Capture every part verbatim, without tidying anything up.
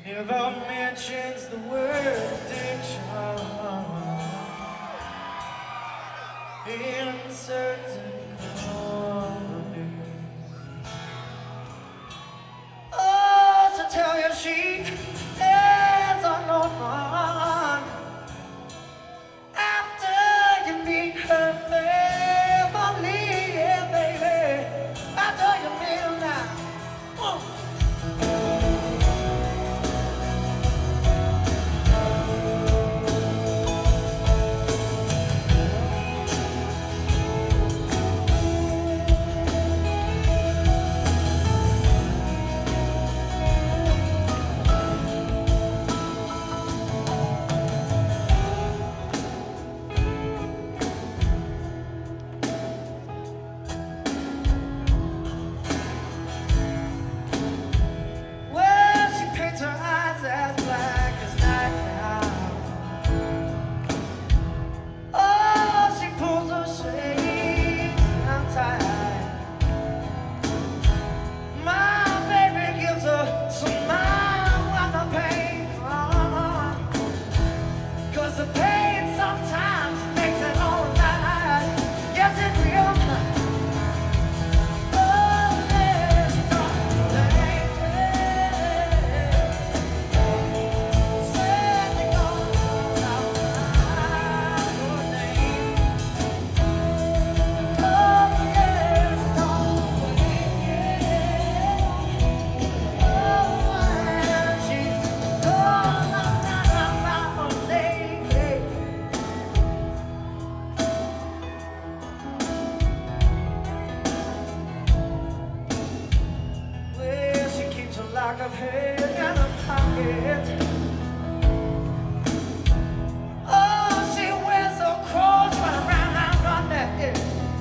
Never mentions the word addiction in certain company. Oh, to tell you she is on no fun after you meet her family, yeah, baby. After you meet her now. Oh. Like a head in a pocket. Oh, she wears a cross right around her neck.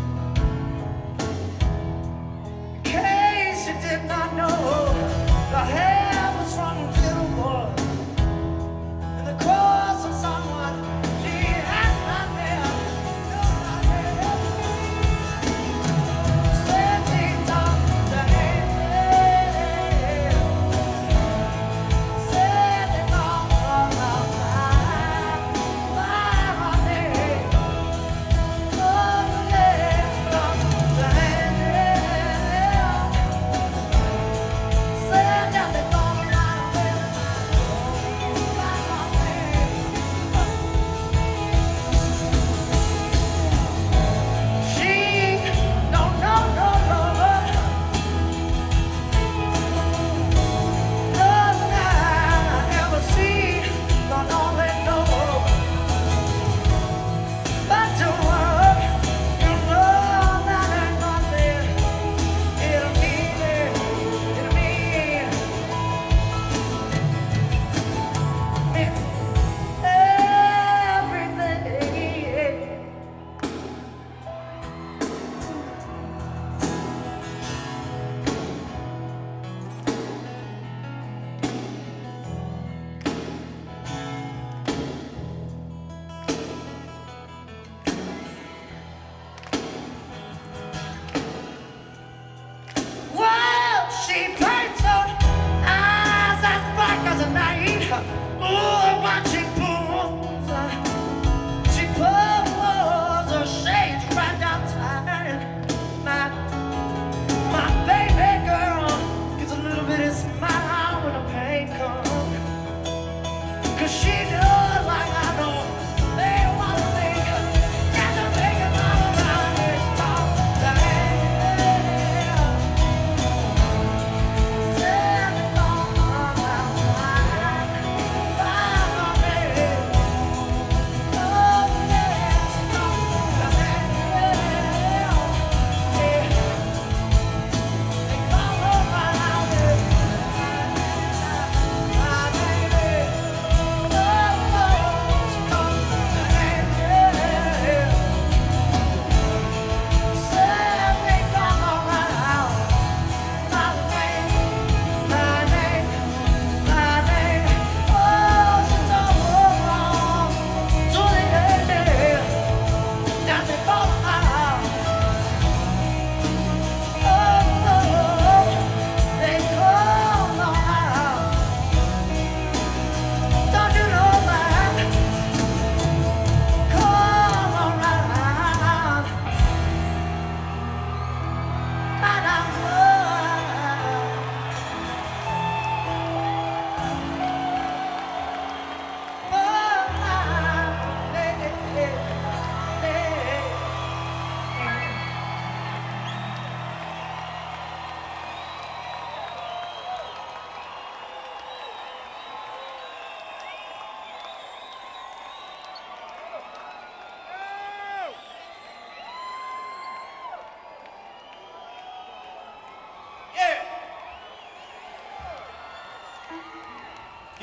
In case you did not know, the hair was from a little boy, and the cross of someone she has not there. Said she talked to him.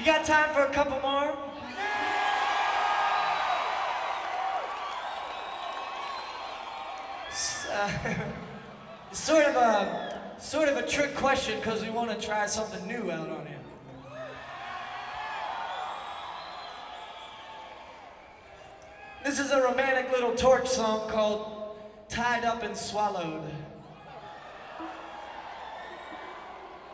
You got time for a couple more? Uh, sort of a sort of a trick question because we want to try something new out on you. This is a romantic little torch song called Tied Up and Swallowed.